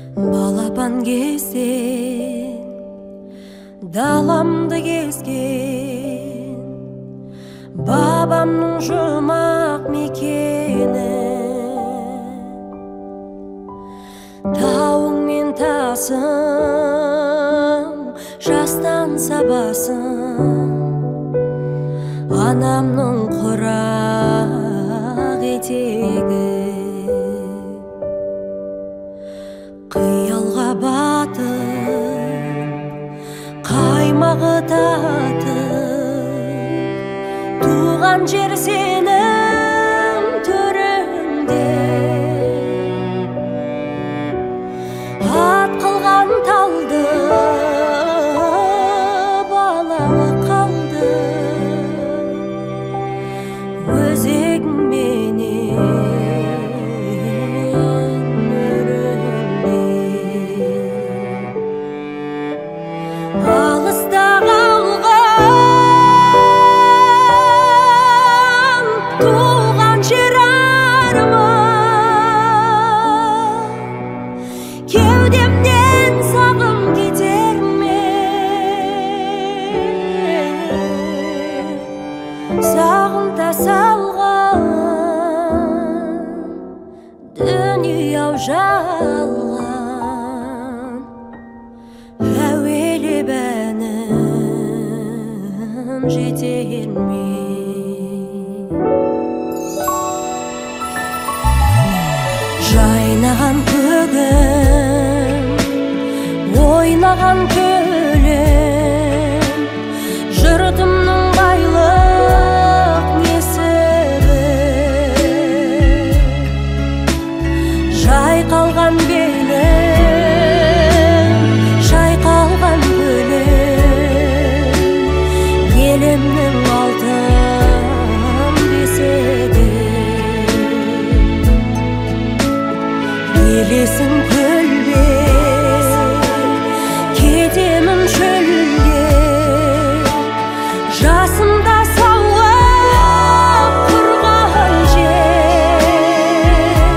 Балапан кезден даламды кезген бабамның жұмақ мекені, тауың мен тасың жастан сабасын, анамның құрақ етегі. Қиялға батып қаймағы татып, туған жер сенің төріңде, ат қылған талды балалы қалды, өзегіңменен алыста қалған туған жер арман, кеудемнен сағым кетер ме? Сағымда салған дүние-ау жалған, әуелі бәнім жетер ме? Жайнаған көгім, ойнаған көлем, жұртымның байлық несібі, жайқалған белім, шайқалған көлем, елімнің алтын бесігі. Елесің көлбе, кетемін шөлге, жасымда сауып тұрған жер,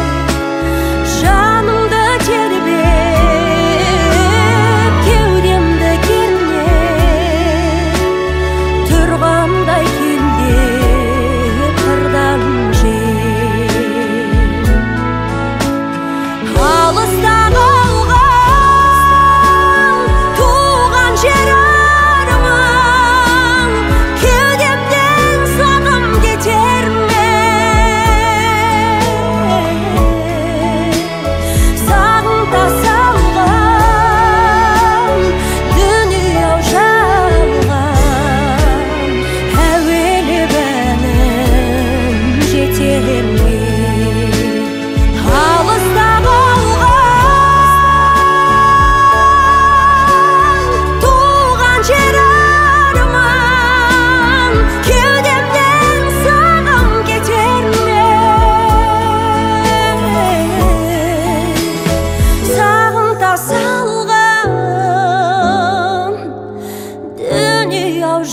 жанымды тербеп, кеудемді кернеп, тұрғандай келдеп қырдан жер. Алыста қалған туған жер арман, кеудемнен сағым кетер ме? Сағымда салған дүние-ау жалған, әуелі бәнім жетер ме? Алыста туған жер арман, кеудемнен сағым кетер ме? Сағымда салған дүние-ау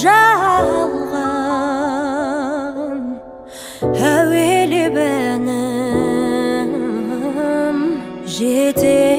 жалған, әуелі бәнім жетер